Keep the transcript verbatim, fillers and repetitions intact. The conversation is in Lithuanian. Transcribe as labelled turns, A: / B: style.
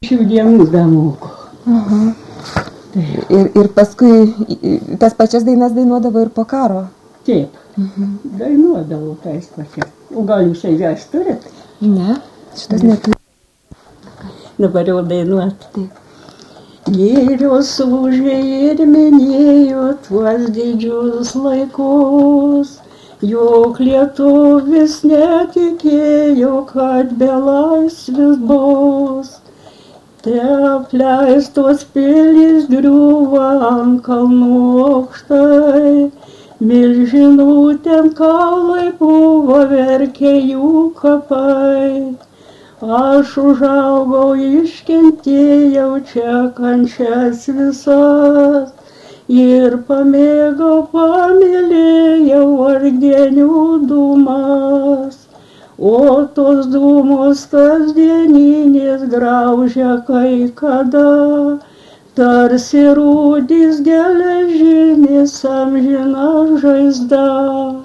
A: Šių dienų damoko.
B: Aha. Ir, ir paskui tas pačias dainas dainuodavo ir po karo?
A: Taip, mhm. Dainuodavo tais pačias. O gal jūs jas turit?
B: Ne, šitas neturi.
A: Dabar jau dainuot.
B: Taip.
A: Gėrios užė ir minėjo tuos didžius laikus, jog lietuvis netikėjo, kad belaisvis bus. Te apleistos pilys griūva ant kalnų aukštai, milžinų ten kaulai buvo, verkė jų kapai. Aš užaugau, iškentėjau čia kančias visas ir pamėgau, pamylėjau vargdienių dūmas. O tos dūmos kasdieninės graužia kai kada, tarsi rūdys geležinės amžina žaizda.